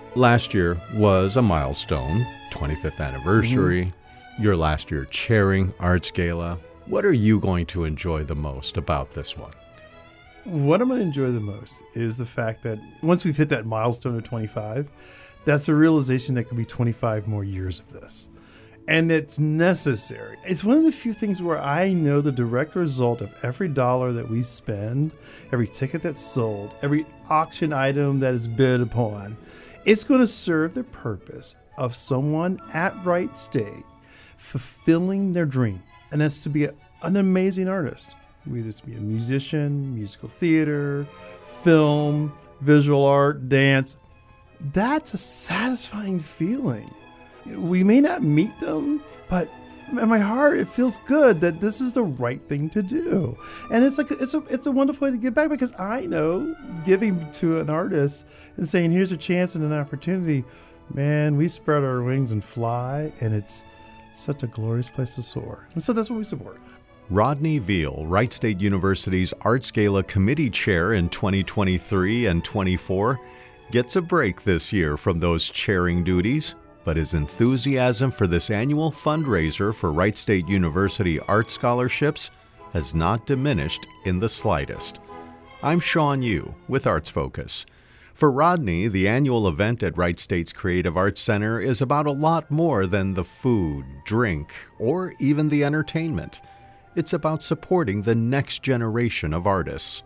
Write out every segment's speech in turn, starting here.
Last year was a milestone, 25th anniversary, your last year chairing Arts Gala. What are you going to enjoy the most about this one? What I'm going to enjoy the most is the fact that once we've hit that milestone of 25, that's a realization that could be 25 more years of this. And it's necessary. It's one of the few things where I know the direct result of every dollar that we spend, every ticket that's sold, every auction item that is bid upon, it's going to serve the purpose of someone at Wright State fulfilling their dream. And that's to be an amazing artist. Whether it's be a musician, musical theater, film, visual art, dance. That's a satisfying feeling. We may not meet them, but in my heart, it feels good that this is the right thing to do. And it's a wonderful way to give back, because I know giving to an artist and saying, here's a chance and an opportunity, man, we spread our wings and fly, and it's such a glorious place to soar. And so that's what we support. Rodney Veal, Wright State University's Arts Gala Committee Chair in 2023 and 24, gets a break this year from those chairing duties, but his enthusiasm for this annual fundraiser for Wright State University Art Scholarships has not diminished in the slightest. I'm Sean Yu with Arts Focus. For Rodney, the annual event at Wright State's Creative Arts Center is about a lot more than the food, drink, or even the entertainment. It's about supporting the next generation of artists.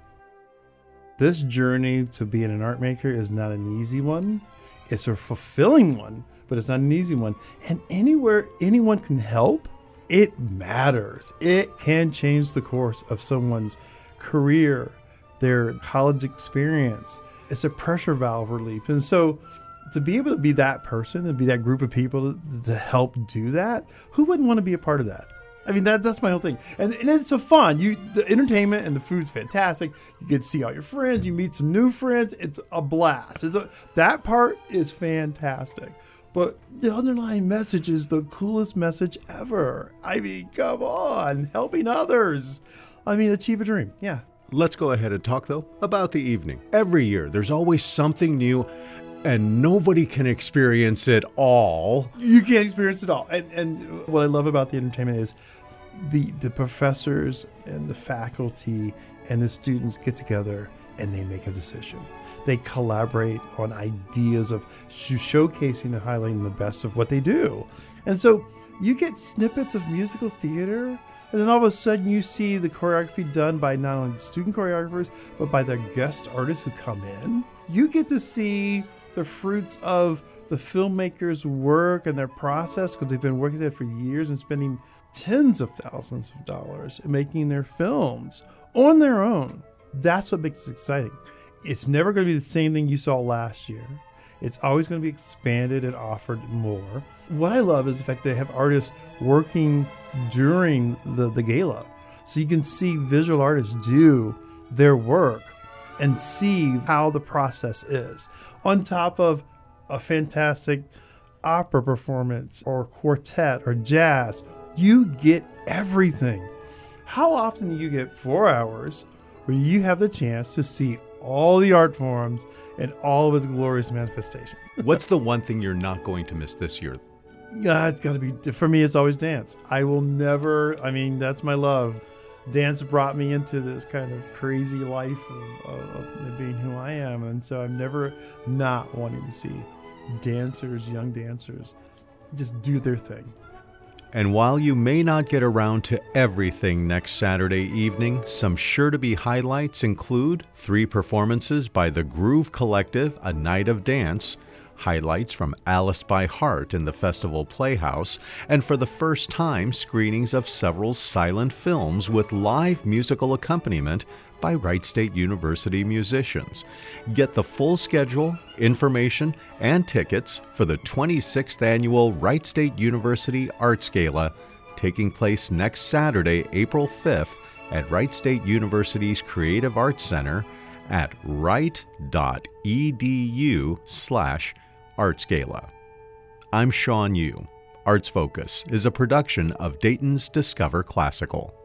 This journey to being an art maker is not an easy one. It's a fulfilling one, but it's not an easy one. And anywhere anyone can help, it matters. It can change the course of someone's career, their college experience. It's a pressure valve relief. And so to be able to be that person and be that group of people to help do that, who wouldn't want to be a part of that? I mean, that's my whole thing. And it's so fun. The entertainment and the food's fantastic. You get to see all your friends. You meet some new friends. It's a blast. That part is fantastic. But the underlying message is the coolest message ever. I mean, come on. Helping others. I mean, achieve a dream. Yeah. Let's go ahead and talk, though, about the evening. Every year, there's always something new, and nobody can experience it all. You can't experience it all. And what I love about the entertainment is the professors and the faculty and the students get together and they make a decision. They collaborate on ideas of showcasing and highlighting the best of what they do. And so you get snippets of musical theater, and then all of a sudden you see the choreography done by not only student choreographers, but by their guest artists who come in. You get to see the fruits of the filmmakers' work and their process, because they've been working there for years and spending tens of thousands of dollars in making their films on their own. That's what makes it exciting. It's never going to be the same thing you saw last year. It's always going to be expanded and offered more. What I love is the fact that they have artists working during the gala. So you can see visual artists do their work and see how the process is. On top of a fantastic opera performance or quartet or jazz, you get everything. How often do you get 4 hours where you have the chance to see all the art forms and all of its glorious manifestation? What's the one thing you're not going to miss this year? It's got to be, for me, it's always dance. I will never, that's my love. Dance brought me into this kind of crazy life of being who I am. And so I'm never not wanting to see dancers, young dancers, just do their thing. And while you may not get around to everything next Saturday evening, some sure-to-be highlights include 3 performances by the Groove Collective, A Night of Dance, highlights from Alice by Heart in the Festival Playhouse, and for the first time, screenings of several silent films with live musical accompaniment by Wright State University musicians. Get the full schedule, information, and tickets for the 26th Annual Wright State University Arts Gala, taking place next Saturday, April 5th, at Wright State University's Creative Arts Center at wright.edu/artsgala. I'm Sean Yu. Arts Focus is a production of Dayton's Discover Classical.